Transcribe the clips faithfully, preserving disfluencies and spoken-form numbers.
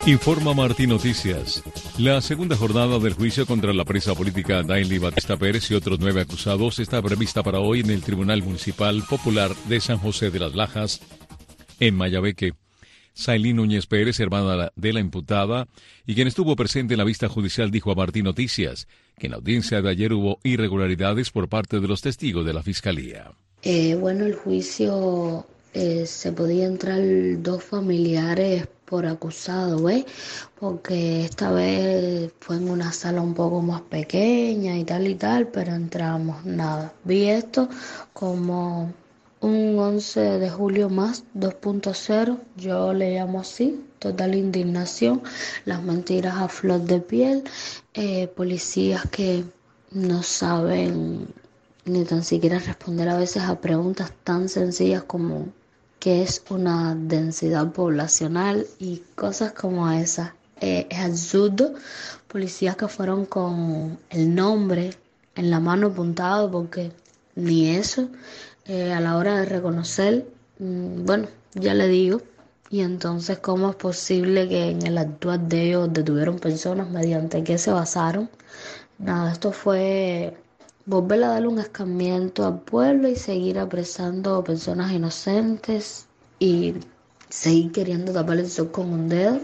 Informa Martín Noticias. La segunda jornada del juicio contra la presa política Daily Batista Pérez y otros nueve acusados está prevista para hoy en el Tribunal Municipal Popular de San José de las Lajas, en Mayabeque. Sailín Núñez Pérez, hermana de la imputada, y quien estuvo presente en la vista judicial, dijo a Martín Noticias que en la audiencia de ayer hubo irregularidades por parte de los testigos de la Fiscalía. Eh, bueno, el juicio eh, se podía entrar dos familiares por acusado, ¿ves? Porque esta vez fue en una sala un poco más pequeña y tal y tal, pero entramos, nada. Vi esto como un once de julio más dos punto cero, yo le llamo así, total indignación, las mentiras a flor de piel, eh, policías que no saben ni tan siquiera responder a veces a preguntas tan sencillas como qué es una densidad poblacional y cosas como esas. Eh, es absurdo, policías que fueron con el nombre en la mano apuntado porque ni eso. Eh, a la hora de reconocer, mmm, bueno, ya le digo, y entonces cómo es posible que en el actuar de ellos detuvieron personas, mediante qué se basaron. Nada, esto fue volver a darle un escarmiento al pueblo y seguir apresando personas inocentes y seguir queriendo tapar el sol con un dedo.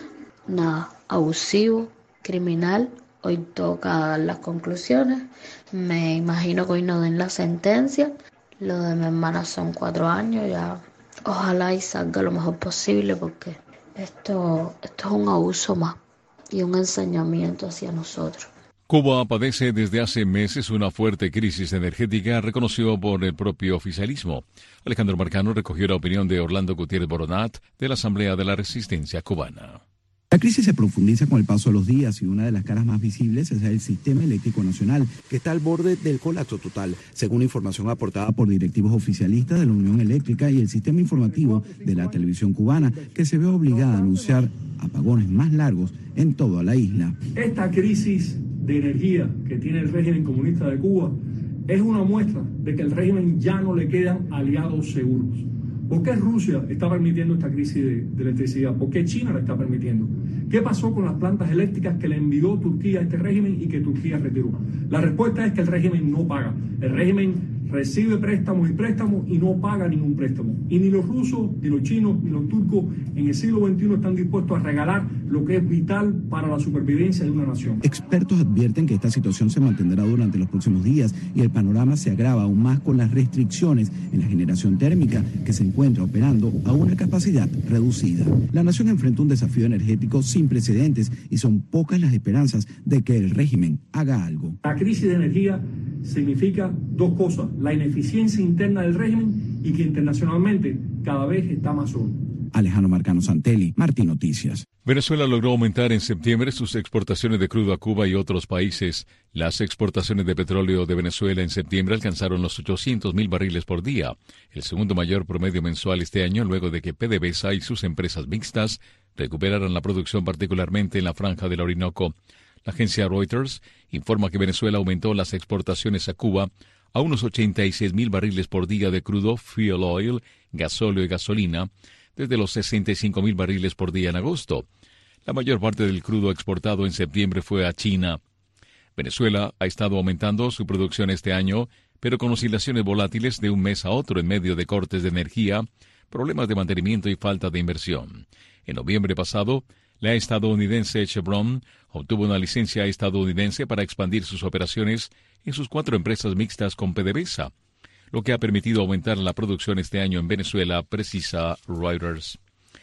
Nada, abusivo, criminal. Hoy toca dar las conclusiones. Me imagino que hoy no den la sentencia. Lo de mi hermana son cuatro años, ya ojalá y salga lo mejor posible porque esto, esto es un abuso más y un ensañamiento hacia nosotros. Cuba padece desde hace meses una fuerte crisis energética reconocido por el propio oficialismo. Alejandro Marcano recogió la opinión de Orlando Gutiérrez Boronat de la Asamblea de la Resistencia Cubana. La crisis se profundiza con el paso de los días y una de las caras más visibles es el sistema eléctrico nacional, que está al borde del colapso total, según información aportada por directivos oficialistas de la Unión Eléctrica y el sistema informativo de la televisión cubana, que se ve obligada a anunciar apagones más largos en toda la isla. Esta crisis de energía que tiene el régimen comunista de Cuba es una muestra de que el régimen ya no le quedan aliados seguros. ¿Por qué Rusia está permitiendo esta crisis de, de electricidad? ¿Por qué China la está permitiendo? ¿Qué pasó con las plantas eléctricas que le envió Turquía a este régimen y que Turquía retiró? La respuesta es que el régimen no paga. El régimen recibe préstamos y préstamos y no paga ningún préstamo. Y ni los rusos, ni los chinos, ni los turcos en el siglo veintiuno están dispuestos a regalar lo que es vital para la supervivencia de una nación. Expertos advierten que esta situación se mantendrá durante los próximos días y el panorama se agrava aún más con las restricciones en la generación térmica que se encuentra operando a una capacidad reducida. La nación enfrenta un desafío energético sin precedentes y son pocas las esperanzas de que el régimen haga algo. La crisis de energía significa dos cosas: la ineficiencia interna del régimen y que internacionalmente cada vez está más solo. Alejandro Marcano Santelli, Martín Noticias. Venezuela logró aumentar en septiembre sus exportaciones de crudo a Cuba y otros países. Las exportaciones de petróleo de Venezuela en septiembre alcanzaron los ochocientos mil barriles por día, el segundo mayor promedio mensual este año, luego de que PDVSA y sus empresas mixtas recuperaran la producción, particularmente en la franja del Orinoco. La agencia Reuters informa que Venezuela aumentó las exportaciones a Cuba a unos ochenta y seis mil barriles por día de crudo, fuel oil, gasóleo y gasolina, desde los sesenta y cinco mil barriles por día en agosto. La mayor parte del crudo exportado en septiembre fue a China. Venezuela ha estado aumentando su producción este año, pero con oscilaciones volátiles de un mes a otro en medio de cortes de energía, problemas de mantenimiento y falta de inversión. En noviembre pasado, la estadounidense Chevron obtuvo una licencia estadounidense para expandir sus operaciones en sus cuatro empresas mixtas con PDVSA, lo que ha permitido aumentar la producción este año en Venezuela, precisa Reuters.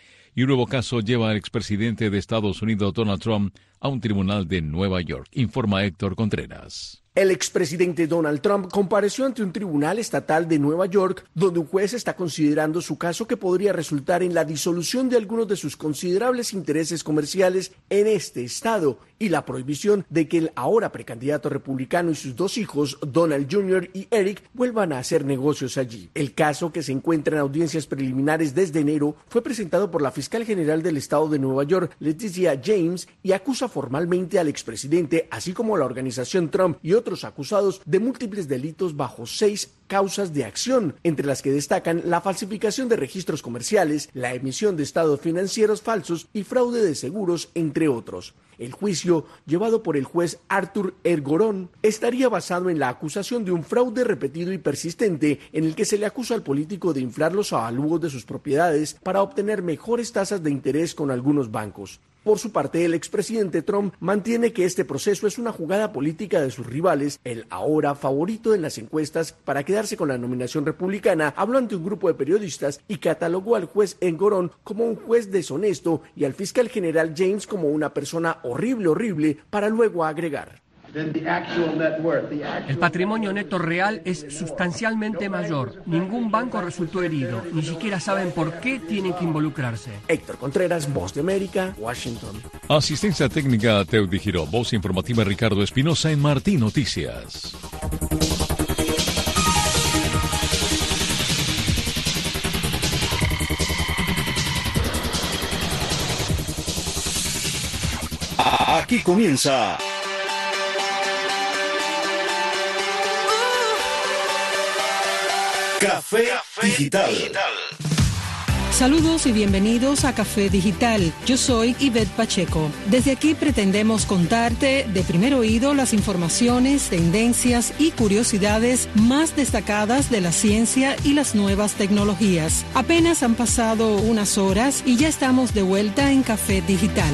Y un nuevo caso lleva al expresidente de Estados Unidos, Donald Trump, a un tribunal de Nueva York, informa Héctor Contreras. El expresidente Donald Trump compareció ante un tribunal estatal de Nueva York, donde un juez está considerando su caso que podría resultar en la disolución de algunos de sus considerables intereses comerciales en este estado y la prohibición de que el ahora precandidato republicano y sus dos hijos, Donald junior y Eric, vuelvan a hacer negocios allí. El caso, que se encuentra en audiencias preliminares desde enero, fue presentado por la fiscal general del estado de Nueva York, Leticia James, y acusa formalmente al expresidente, así como a la organización Trump y otros otros acusados de múltiples delitos bajo seis causas de acción, entre las que destacan la falsificación de registros comerciales, la emisión de estados financieros falsos y fraude de seguros, entre otros. El juicio, llevado por el juez Arthur Ergoron, estaría basado en la acusación de un fraude repetido y persistente en el que se le acusa al político de inflar los avalúos de sus propiedades para obtener mejores tasas de interés con algunos bancos. Por su parte, el expresidente Trump mantiene que este proceso es una jugada política de sus rivales. El ahora favorito en las encuestas para quedarse con la nominación republicana habló ante un grupo de periodistas y catalogó al juez Engoron como un juez deshonesto y al fiscal general James como una persona horrible, horrible, para luego agregar: el patrimonio neto real es sustancialmente mayor. Ningún banco resultó herido. Ni siquiera saben por qué tienen que involucrarse. Héctor Contreras, Voz de América, Washington. Asistencia técnica Teudi Giró. Voz informativa Ricardo Espinosa en Martín Noticias. Aquí comienza Café, Café Digital. Digital. Saludos y bienvenidos a Café Digital. Yo soy Ivette Pacheco. Desde aquí pretendemos contarte de primer oído las informaciones, tendencias y curiosidades más destacadas de la ciencia y las nuevas tecnologías. Apenas han pasado unas horas y ya estamos de vuelta en Café Digital.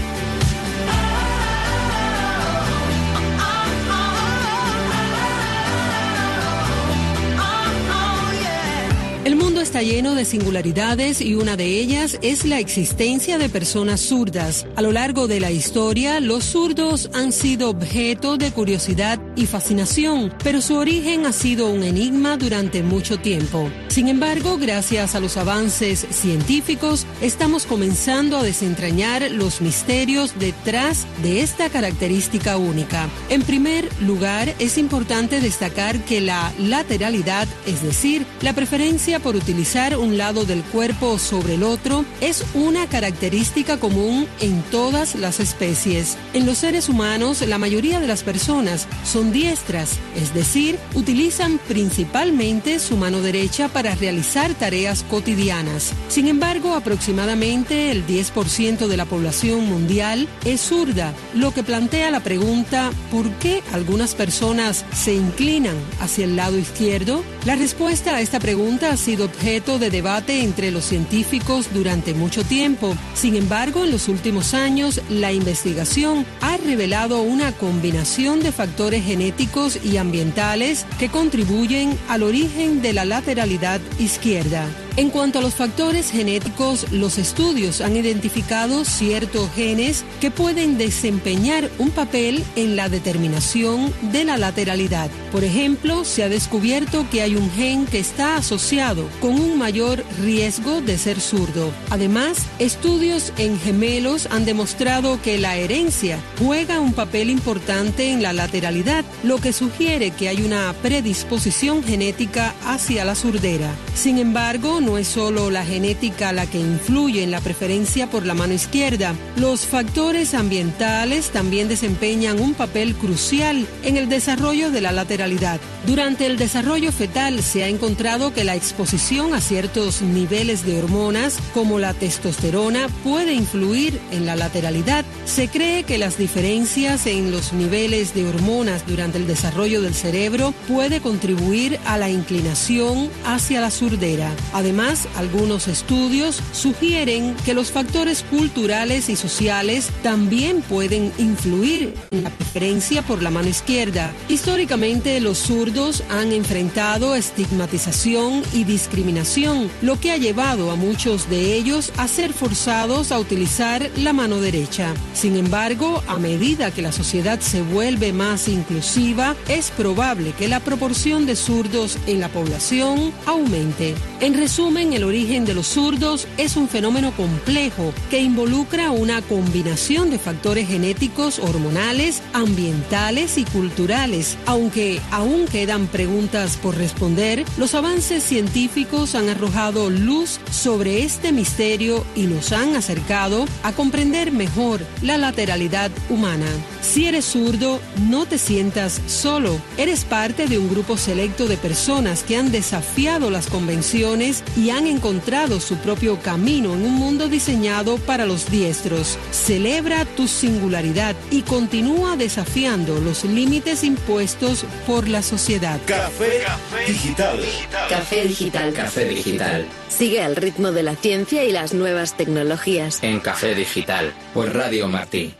El mundo está lleno de singularidades y una de ellas es la existencia de personas zurdas. A lo largo de la historia, los zurdos han sido objeto de curiosidad y fascinación, pero su origen ha sido un enigma durante mucho tiempo. Sin embargo, gracias a los avances científicos, estamos comenzando a desentrañar los misterios detrás de esta característica única. En primer lugar, es importante destacar que la lateralidad, es decir, la preferencia por utilizar un lado del cuerpo sobre el otro, es una característica común en todas las especies. En los seres humanos, la mayoría de las personas son diestras, es decir, utilizan principalmente su mano derecha para realizar tareas cotidianas. Sin embargo, aproximadamente el diez por ciento de la población mundial es zurda, lo que plantea la pregunta: ¿por qué algunas personas se inclinan hacia el lado izquierdo? La respuesta a esta pregunta ha sido objeto de debate entre los científicos durante mucho tiempo. Sin embargo, en los últimos años, la investigación ha revelado una combinación de factores genéticos y ambientales que contribuyen al origen de la lateralidad izquierda. En cuanto a los factores genéticos, los estudios han identificado ciertos genes que pueden desempeñar un papel en la determinación de la lateralidad. Por ejemplo, se ha descubierto que hay un gen que está asociado con un mayor riesgo de ser zurdo. Además, estudios en gemelos han demostrado que la herencia juega un papel importante en la lateralidad, lo que sugiere que hay una predisposición genética hacia la surdera. Sin embargo, no es solo la genética la que influye en la preferencia por la mano izquierda. Los factores ambientales también desempeñan un papel crucial en el desarrollo de la lateralidad. Durante el desarrollo fetal se ha encontrado que la exposición a ciertos niveles de hormonas, como la testosterona, puede influir en la lateralidad. Se cree que las diferencias en los niveles de hormonas durante el desarrollo del cerebro puede contribuir a la inclinación hacia la surdera. Además, algunos estudios sugieren que los factores culturales y sociales también pueden influir en la preferencia por la mano izquierda. Históricamente, los zurdos han enfrentado estigmatización y discriminación, lo que ha llevado a muchos de ellos a ser forzados a utilizar la mano derecha. Sin embargo, a medida que la sociedad se vuelve más inclusiva, es probable que la proporción de zurdos en la población aumente. En resumen, el origen de los zurdos es un fenómeno complejo que involucra una combinación de factores genéticos, hormonales, ambientales y culturales. Aunque aún quedan preguntas por responder, los avances científicos han arrojado luz sobre este misterio y nos han acercado a comprender mejor la lateralidad humana. Si eres zurdo, no te sientas solo. Eres parte de un grupo selecto de personas que han desafiado las convenciones y han encontrado su propio camino en un mundo diseñado para los diestros. Celebra tu singularidad y continúa desafiando los límites impuestos por la sociedad. Café, Café Digital. Café Digital. Café Digital. Sigue al ritmo de la ciencia y las nuevas tecnologías. En Café Digital, por Radio Martí.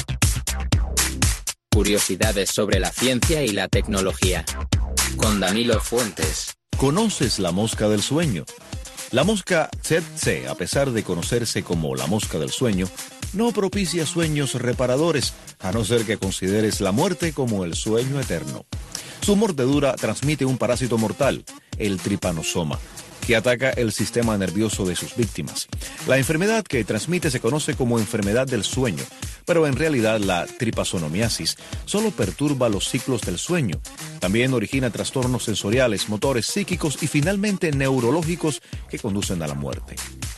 Curiosidades sobre la ciencia y la tecnología. Con Danilo Fuentes. ¿Conoces la mosca del sueño? La mosca tsetse, a pesar de conocerse como la mosca del sueño, no propicia sueños reparadores, a no ser que consideres la muerte como el sueño eterno. Su mordedura transmite un parásito mortal, el tripanosoma, que ataca el sistema nervioso de sus víctimas. La enfermedad que transmite se conoce como enfermedad del sueño, pero en realidad la tripasonomiasis solo perturba los ciclos del sueño. También origina trastornos sensoriales, motores, psíquicos y finalmente neurológicos que conducen a la muerte.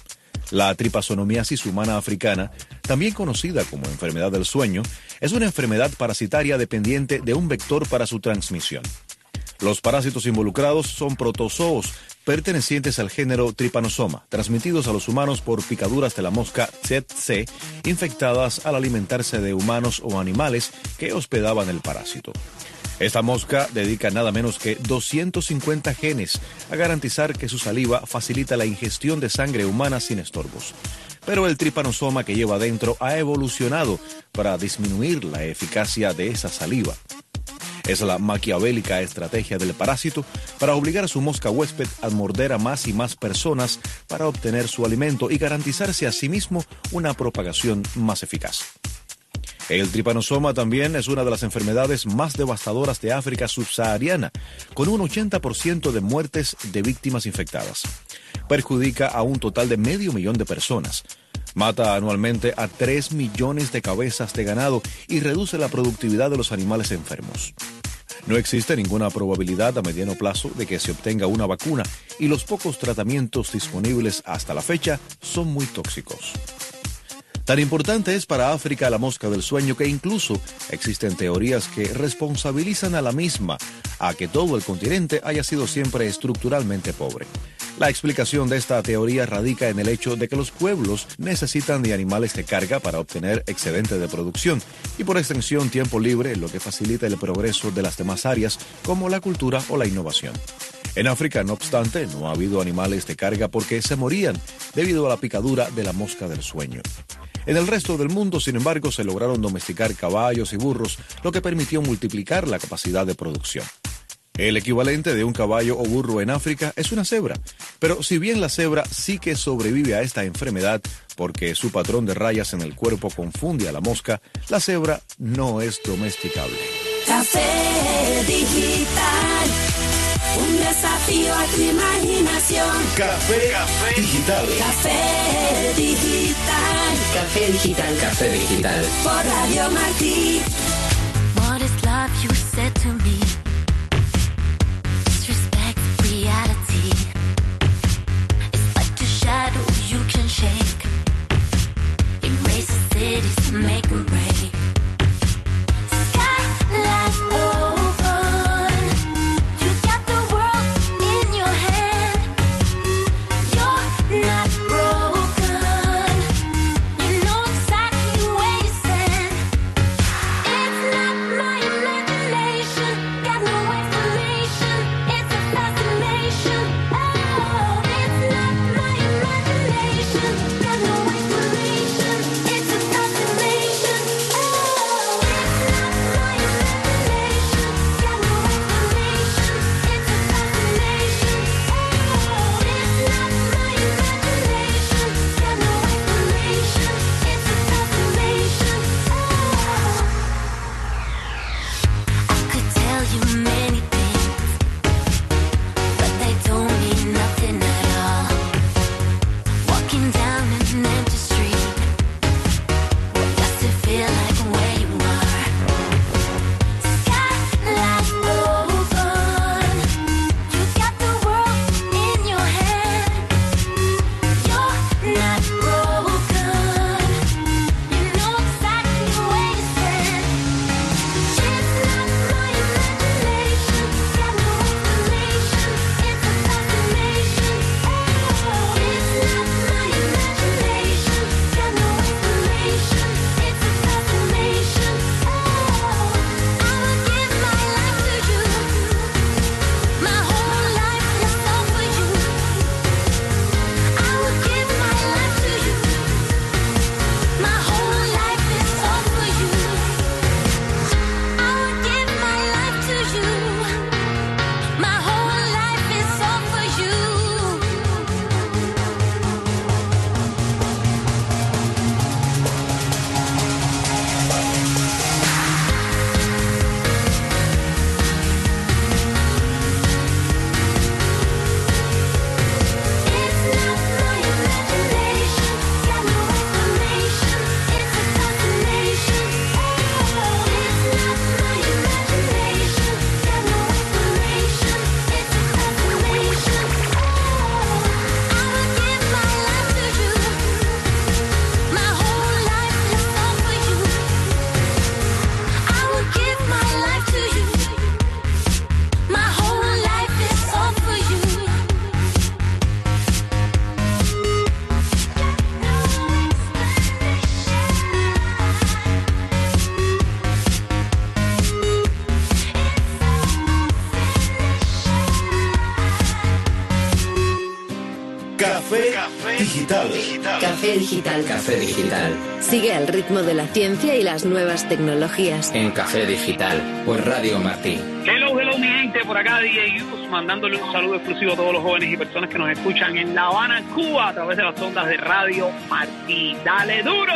La tripasonomiasis humana africana, también conocida como enfermedad del sueño, es una enfermedad parasitaria dependiente de un vector para su transmisión. Los parásitos involucrados son protozoos pertenecientes al género Trypanosoma, transmitidos a los humanos por picaduras de la mosca tsetse, infectadas al alimentarse de humanos o animales que hospedaban el parásito. Esta mosca dedica nada menos que doscientos cincuenta genes a garantizar que su saliva facilita la ingestión de sangre humana sin estorbos. Pero el tripanosoma que lleva dentro ha evolucionado para disminuir la eficacia de esa saliva. Es la maquiavélica estrategia del parásito para obligar a su mosca huésped a morder a más y más personas para obtener su alimento y garantizarse a sí mismo una propagación más eficaz. El tripanosoma también es una de las enfermedades más devastadoras de África subsahariana, con un ochenta por ciento de muertes de víctimas infectadas. Perjudica a un total de medio millón de personas. Mata anualmente a tres millones de cabezas de ganado y reduce la productividad de los animales enfermos. No existe ninguna probabilidad a mediano plazo de que se obtenga una vacuna y los pocos tratamientos disponibles hasta la fecha son muy tóxicos. Tan importante es para África la mosca del sueño que incluso existen teorías que responsabilizan a la misma a que todo el continente haya sido siempre estructuralmente pobre. La explicación de esta teoría radica en el hecho de que los pueblos necesitan de animales de carga para obtener excedente de producción y por extensión tiempo libre, lo que facilita el progreso de las demás áreas como la cultura o la innovación. En África, no obstante, no ha habido animales de carga porque se morían debido a la picadura de la mosca del sueño. En el resto del mundo, sin embargo, se lograron domesticar caballos y burros, lo que permitió multiplicar la capacidad de producción. El equivalente de un caballo o burro en África es una cebra, pero si bien la cebra sí que sobrevive a esta enfermedad porque su patrón de rayas en el cuerpo confunde a la mosca, la cebra no es domesticable. Café Digital, un desafío a tu imaginación. Café, Café Digital. Café Digital. Café Digital. Café Digital. Por Radio Martí. What is love you said to me? Disrespect reality. It's like a shadow you can shake. Erase the cities, make them break. Skyline open. You got the world in your hand. You're not broken. You know exactly where you stand. It's not my imagination. Got no explanation. It's a fascination. Oh, it's not my imagination. Got no explanation. It's a fascination. Oh. Café Digital. Café Digital. Sigue al ritmo de la ciencia y las nuevas tecnologías. En Café Digital, por Radio Martí. Hello, hello, mi gente, por acá D J Yus, mandándole un saludo exclusivo a todos los jóvenes y personas que nos escuchan en La Habana, Cuba, a través de las ondas de Radio Martí. ¡Dale duro!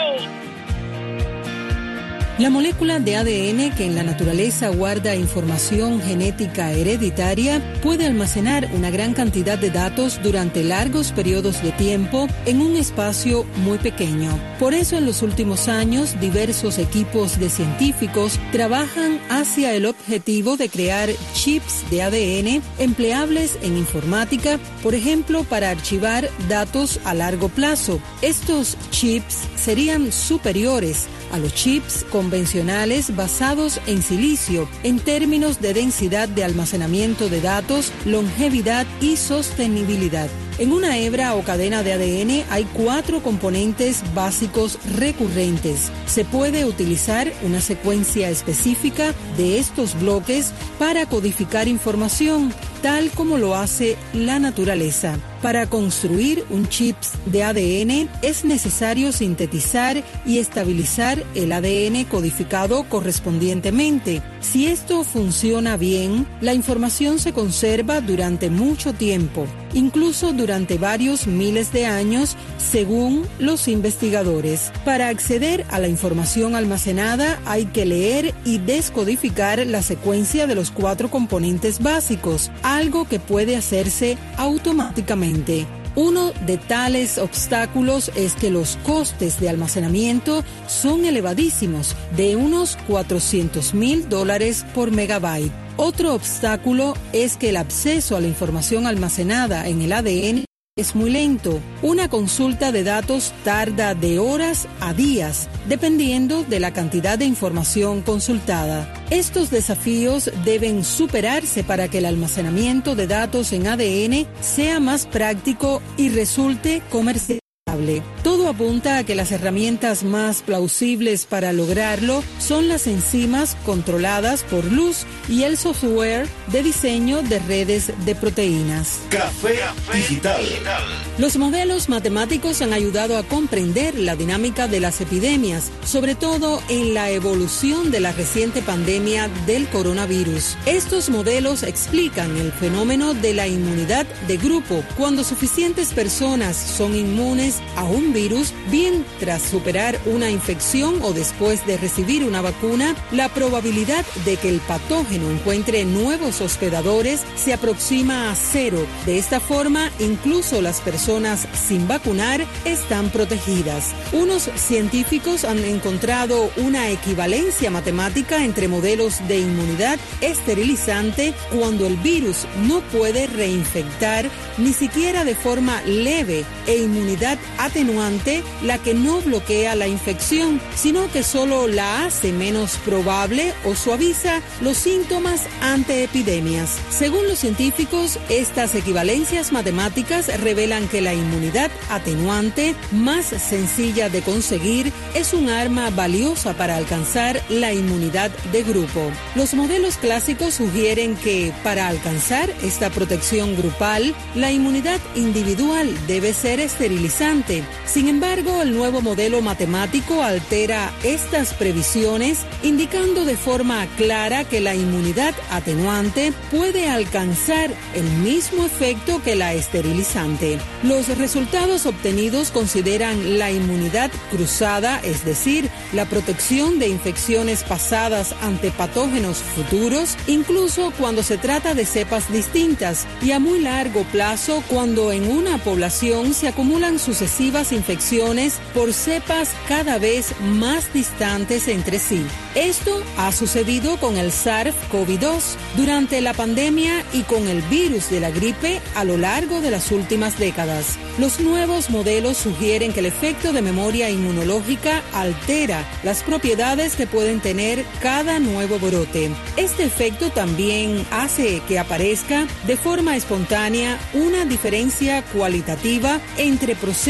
La molécula de A D N que en la naturaleza guarda información genética hereditaria puede almacenar una gran cantidad de datos durante largos periodos de tiempo en un espacio muy pequeño. Por eso en los últimos años diversos equipos de científicos trabajan hacia el objetivo de crear chips de A D N empleables en informática, por ejemplo, para archivar datos a largo plazo. Estos chips serían superiores a los chips convencionales basados en silicio en términos de densidad de almacenamiento de datos, longevidad y sostenibilidad. En una hebra o cadena de A D N hay cuatro componentes básicos recurrentes. Se puede utilizar una secuencia específica de estos bloques para codificar información, tal como lo hace la naturaleza. Para construir un chip de A D N es necesario sintetizar y estabilizar el A D N codificado correspondientemente. Si esto funciona bien, la información se conserva durante mucho tiempo, incluso durante varios miles de años, según los investigadores. Para acceder a la información almacenada hay que leer y descodificar la secuencia de los cuatro componentes básicos, algo que puede hacerse automáticamente. Uno de tales obstáculos es que los costes de almacenamiento son elevadísimos, de unos cuatrocientos mil dólares por megabyte. Otro obstáculo es que el acceso a la información almacenada en el A D N es muy lento. Una consulta de datos tarda de horas a días, dependiendo de la cantidad de información consultada. Estos desafíos deben superarse para que el almacenamiento de datos en A D N sea más práctico y resulte comercial. Todo apunta a que las herramientas más plausibles para lograrlo son las enzimas controladas por luz y el software de diseño de redes de proteínas. Café Digital. Los modelos matemáticos han ayudado a comprender la dinámica de las epidemias, sobre todo en la evolución de la reciente pandemia del coronavirus. Estos modelos explican el fenómeno de la inmunidad de grupo. Cuando suficientes personas son inmunes a un virus, bien tras superar una infección o después de recibir una vacuna, la probabilidad de que el patógeno encuentre nuevos hospedadores se aproxima a cero. De esta forma, incluso las personas sin vacunar están protegidas. Unos científicos han encontrado una equivalencia matemática entre modelos de inmunidad esterilizante cuando el virus no puede reinfectar ni siquiera de forma leve, e inmunidad atenuante, la que no bloquea la infección, sino que solo la hace menos probable o suaviza los síntomas ante epidemias. Según los científicos, estas equivalencias matemáticas revelan que la inmunidad atenuante, más sencilla de conseguir, es un arma valiosa para alcanzar la inmunidad de grupo. Los modelos clásicos sugieren que, para alcanzar esta protección grupal, la inmunidad individual debe ser esterilizante. Sin embargo, el nuevo modelo matemático altera estas previsiones, indicando de forma clara que la inmunidad atenuante puede alcanzar el mismo efecto que la esterilizante. Los resultados obtenidos consideran la inmunidad cruzada, es decir, la protección de infecciones pasadas ante patógenos futuros, incluso cuando se trata de cepas distintas, y a muy largo plazo cuando en una población se acumulan sucesivas infecciones por cepas cada vez más distantes entre sí. Esto ha sucedido con el SARS CoV dos durante la pandemia y con el virus de la gripe a lo largo de las últimas décadas. Los nuevos modelos sugieren que el efecto de memoria inmunológica altera las propiedades que pueden tener cada nuevo brote. Este efecto también hace que aparezca de forma espontánea una diferencia cualitativa entre procesos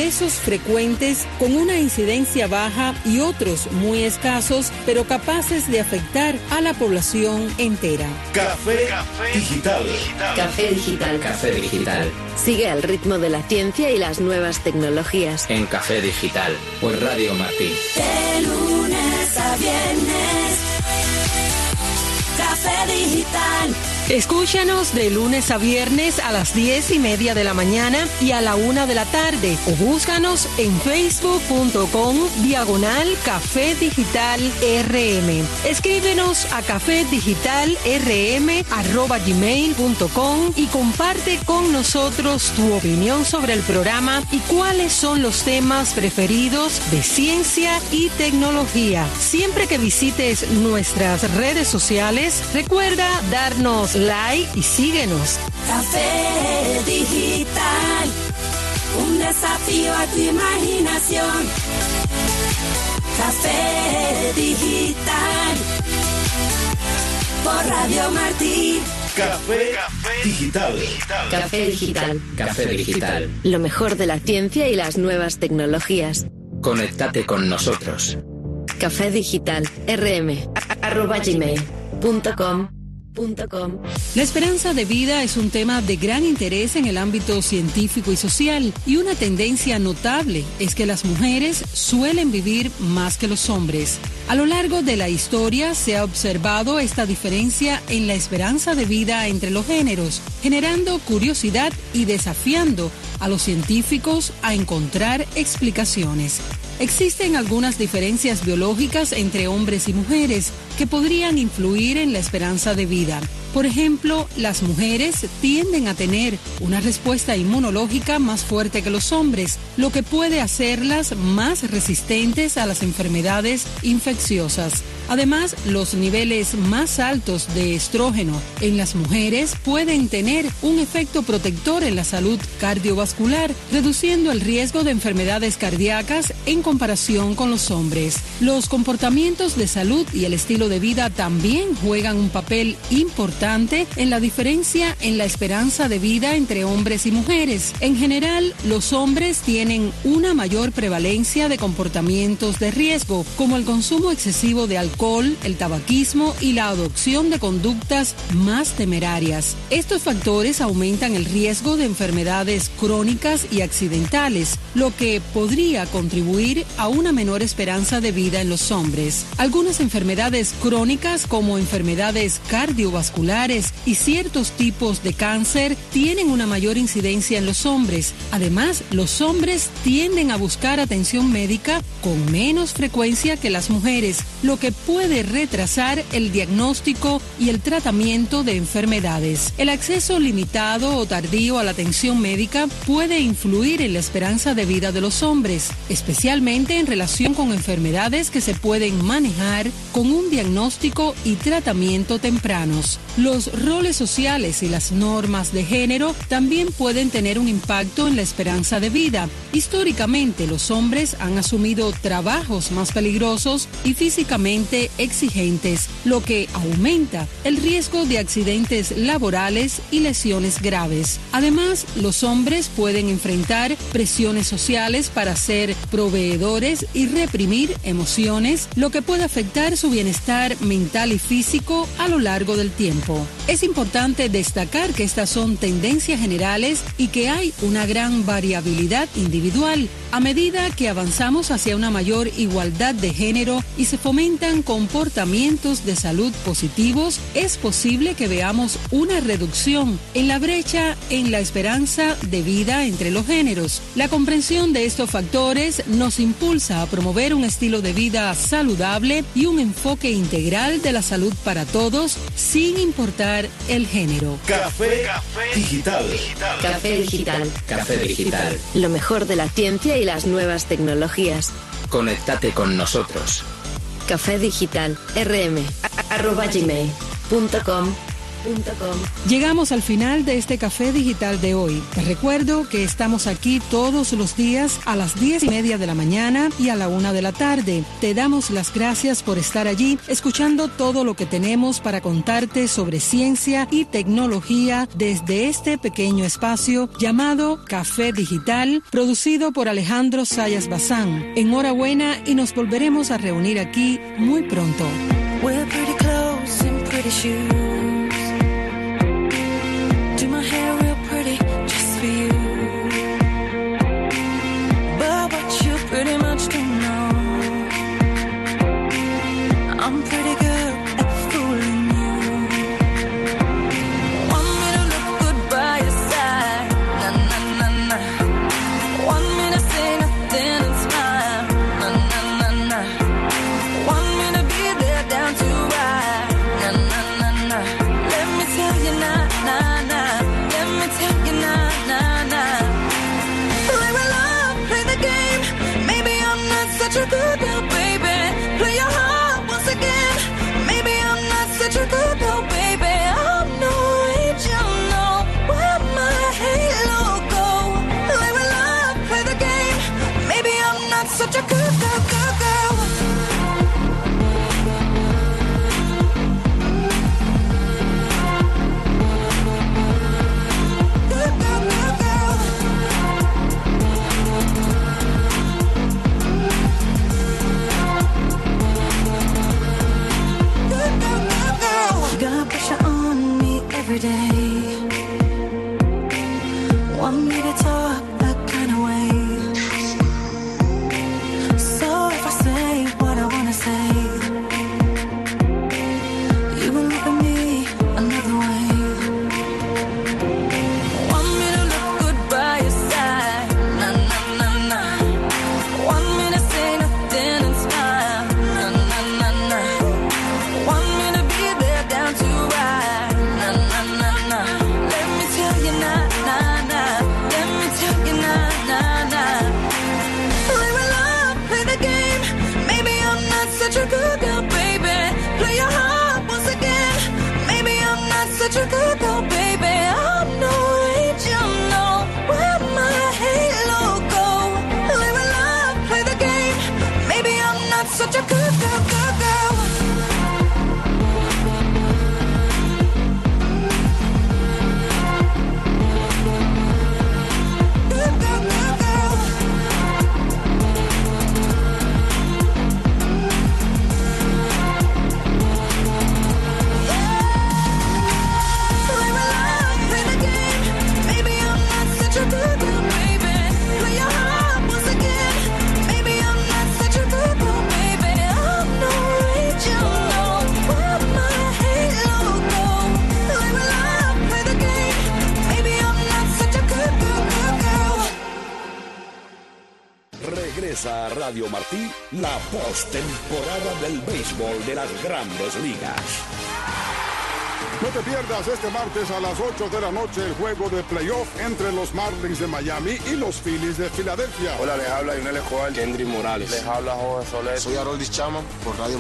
sucesos frecuentes con una incidencia baja y otros muy escasos, pero capaces de afectar a la población entera. Café, Café Digital. Café Digital. Café Digital. Sigue al ritmo de la ciencia y las nuevas tecnologías. En Café Digital, por Radio Martí. De lunes a viernes, Café Digital. Escúchanos de lunes a viernes a las diez y media de la mañana y a la una de la tarde. O búscanos en facebook.com diagonal Café Digital R M. Escríbenos a cafedigitalrm arroba gmail punto com y comparte con nosotros tu opinión sobre el programa y cuáles son los temas preferidos de ciencia y tecnología. Siempre que visites nuestras redes sociales, recuerda darnos like y síguenos. Café Digital, un desafío a tu imaginación. Café Digital, por Radio Martí. Café, Café Digital. Café Digital. Café Digital. Lo mejor de la ciencia y las nuevas tecnologías. Conéctate con nosotros. Café Digital rm arroba gmail punto com. La esperanza de vida es un tema de gran interés en el ámbito científico y social, y una tendencia notable es que las mujeres suelen vivir más que los hombres. A lo largo de la historia se ha observado esta diferencia en la esperanza de vida entre los géneros, generando curiosidad y desafiando a los científicos a encontrar explicaciones. Existen algunas diferencias biológicas entre hombres y mujeres que podrían influir en la esperanza de vida. Por ejemplo, las mujeres tienden a tener una respuesta inmunológica más fuerte que los hombres, lo que puede hacerlas más resistentes a las enfermedades infecciosas. Además, los niveles más altos de estrógeno en las mujeres pueden tener un efecto protector en la salud cardiovascular, reduciendo el riesgo de enfermedades cardíacas en comparación con los hombres. Los comportamientos de salud y el estilo de vida también juegan un papel importante en la diferencia en la esperanza de vida entre hombres y mujeres. En general, los hombres tienen una mayor prevalencia de comportamientos de riesgo, como el consumo excesivo de alcohol, el tabaquismo y la adopción de conductas más temerarias. Estos factores aumentan el riesgo de enfermedades crónicas y accidentales, lo que podría contribuir a una menor esperanza de vida en los hombres. Algunas enfermedades crónicas, como enfermedades cardiovasculares y ciertos tipos de cáncer, tienen una mayor incidencia en los hombres. Además, los hombres tienden a buscar atención médica con menos frecuencia que las mujeres, lo que puede retrasar el diagnóstico y el tratamiento de enfermedades. El acceso limitado o tardío a la atención médica puede influir en la esperanza de vida de los hombres, especialmente en relación con enfermedades que se pueden manejar con un diagnóstico y tratamiento tempranos. Los roles sociales y las normas de género también pueden tener un impacto en la esperanza de vida. Históricamente, los hombres han asumido trabajos más peligrosos y físicamente exigentes, lo que aumenta el riesgo de accidentes laborales y lesiones graves. Además, los hombres pueden enfrentar presiones sociales para ser proveedores y reprimir emociones, lo que puede afectar su bienestar mental y físico a lo largo del tiempo. Es importante destacar que estas son tendencias generales y que hay una gran variabilidad individual. A medida que avanzamos hacia una mayor igualdad de género y se fomentan comportamientos de salud positivos, es posible que veamos una reducción en la brecha en la esperanza de vida entre los géneros. La comprensión de estos factores nos impulsa a promover un estilo de vida saludable y un enfoque integral de la salud para todos, sin importar el género. Café, Café Digital. Café Digital. Café Digital. Lo mejor de la ciencia y las nuevas tecnologías. Conéctate con nosotros. Café Digital rm arroba gmail punto com punto com. Llegamos al final de este Café Digital de hoy. Te recuerdo que estamos aquí todos los días a las diez y media de la mañana y a la una de la tarde. Te damos las gracias por estar allí, escuchando todo lo que tenemos para contarte sobre ciencia y tecnología desde este pequeño espacio llamado Café Digital, producido por Alejandro Sayas Bazán. Enhorabuena y nos volveremos a reunir aquí muy pronto. We're pretty close in pretty shoes. Do my hair real pretty just for you. But what you pretty much don't know, I'm pretty good at fooling you. Want me to look good by your side, na na na na. Want me to say nothing and smile, na na na na. Want me to be there down to ride, na na na na. Let me tell you na na na. Let me tell you na na na. Play with love, play the game. Maybe I'm not such a good girl, baby. Play your heart once again. Maybe I'm not such a good girl, baby. I'm no angel, no. Where my halo go? Play with love, play the game. Maybe I'm not such a good girl, girl, girl. Got pressure on me every day. Want me to talk that kind of way. So if I say what I wanna say, you will look at me another way. Want me to look good by your side, na na na na. Want me to say nothing and smile, na na na na. Want me to be there down to ride, na na na na. Let me tell you na na na. Let me tell you na na na. Play with love, play the game. Maybe I'm not such a good girl, baby. Play your heart once again. Maybe I'm not such a good girl, baby. I'm no angel, no. Where my halo go? Play with love, play the game. Maybe I'm not such a good girl, girl, girl. Regresa a Radio Martí la postemporada del béisbol de las Grandes Ligas. No te pierdas este martes a las ocho de la noche el juego de playoff entre los Marlins de Miami y los Phillies de Filadelfia. Hola, les habla Lionel Escobar, Kendry Morales. Les habla Jorge Soler. Soy Haroldis Chama por Radio